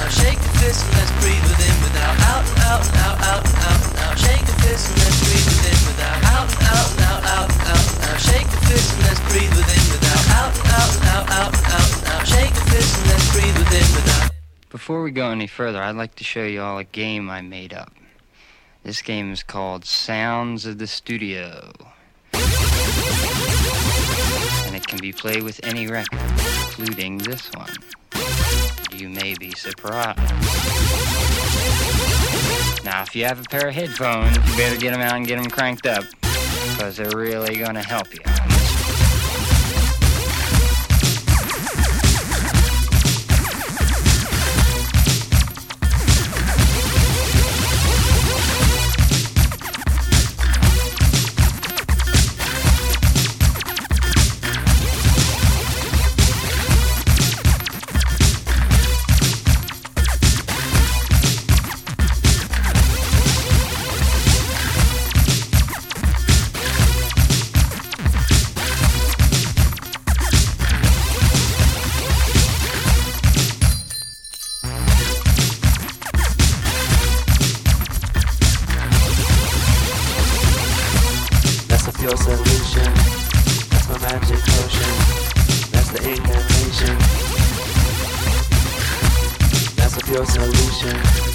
shake the fist and let's breathe within without out and out and out, out and out and out. Shake the fist and let's breathe within without out and out and out, out and out and out. Shake the fist and let's breathe within without out and out and out, out and out and out. Shake the fist and let's breathe within without. Before we go any further, I'd like to show you all a game I made up. This game is called Sounds of the Studio. And it can be played with any record, including this one. You may be surprised. Now, if you have a pair of headphones, you better get them out and get them cranked up, because they're really going to help you. Your solution, that's my magic potion, that's the incantation, that's a pure solution.